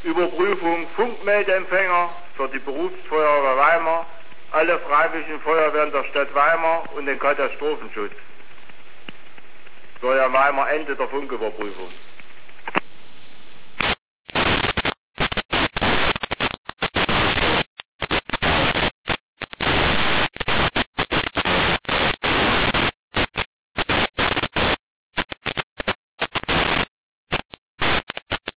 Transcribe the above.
Überprüfung Funkmeldeempfänger für die Berufsfeuerwehr Weimar, alle Freiwilligen Feuerwehren der Stadt Weimar und den Katastrophenschutz. So ja Weimar Ende der Funküberprüfung.